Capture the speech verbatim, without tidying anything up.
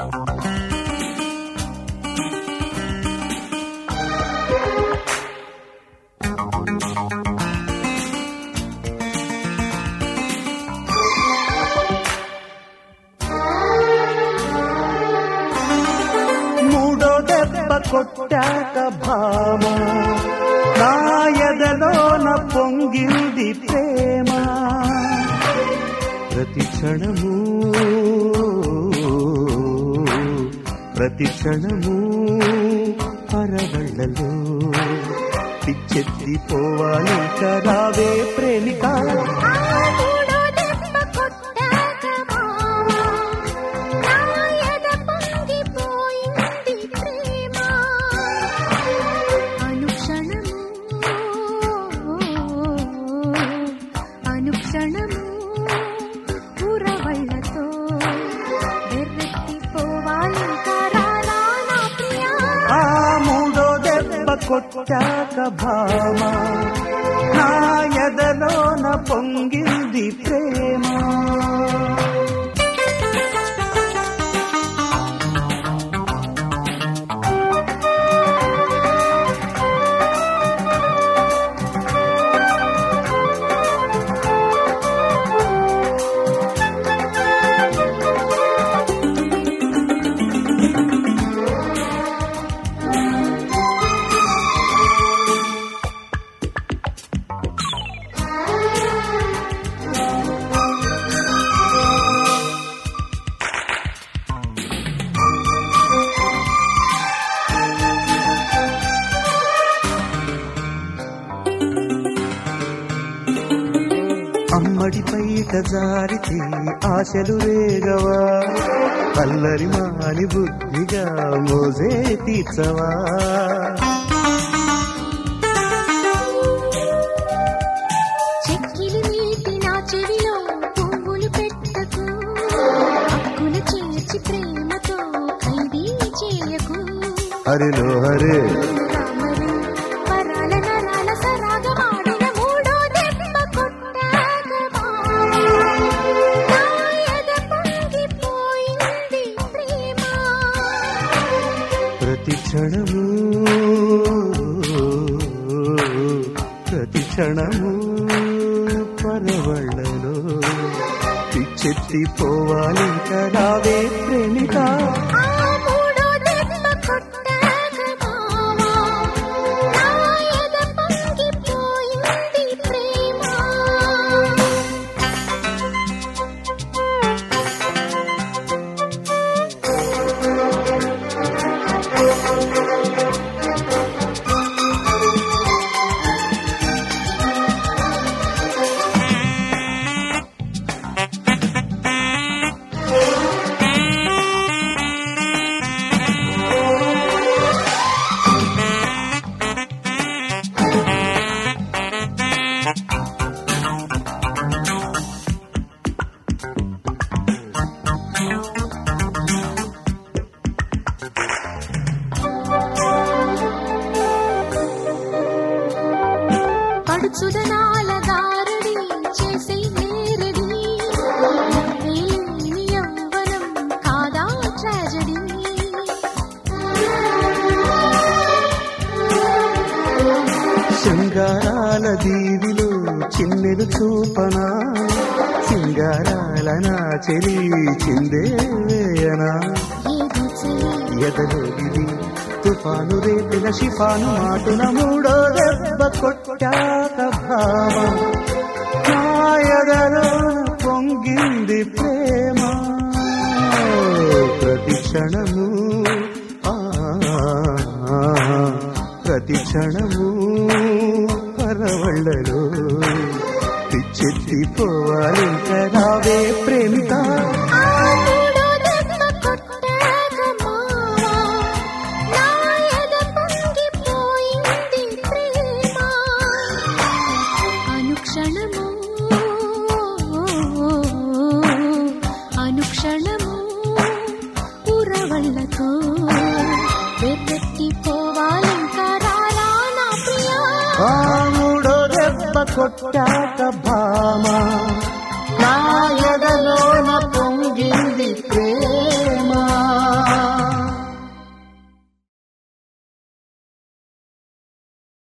కొట్టాక భామ నా ఎదలోన పొంగింది ప్రేమ ప్రతి క్షణము ప్రతి క్షణము పరవళ్ళలో పిచ్చెత్తి పోవాలి కరావే ప్రేమిక కొట్టాక భామ నా ఎదలోన పొంగింది ప్రేమ అమ్మడి పైట జారితే ఆశలు రేగవా అల్లరి మాని బుద్ధిగా మోజే తీర్చవా చెక్కిలి మీటి నా చెవిలో పువ్వులు పెట్టకు హక్కులు చేర్చి ప్రేమతో ఖైదీ చేయకు హరిలో హరే ప్రతి క్షణము ప్రతి క్షణము పరవళ్ళలో పిచ్చెత్తి పోవాలి కరావే ప్రేమిక పడుచుదనాల దారుడి చేసే నేరడి వేలేని యవ్వనం కాదా ట్రాజడీ శృంగారాల దీవిలో చిన్నెలు చూపనా సింగారాల నా చెలి చిందేయనా ఎదలో ఇది తుఫాను రేపిన షిఫాను మాటున మూడో దెబ్బ కొట్టాక భామ నా ఎదలో పొంగింది ప్రేమ ప్రతి క్షణము ప్రతి క్షణము పరవళ్ళలో పిచ్చెత్తి పోవాలి కరావే ప్రేమిక అనుక్షణము అనుక్షణము పురవళ్ళతో వెతెత్తి పోవాలింకా రారా నా ప్రియా మూడో దెబ్బ కొట్టాక భామ నా ఎదలోన పొంగింది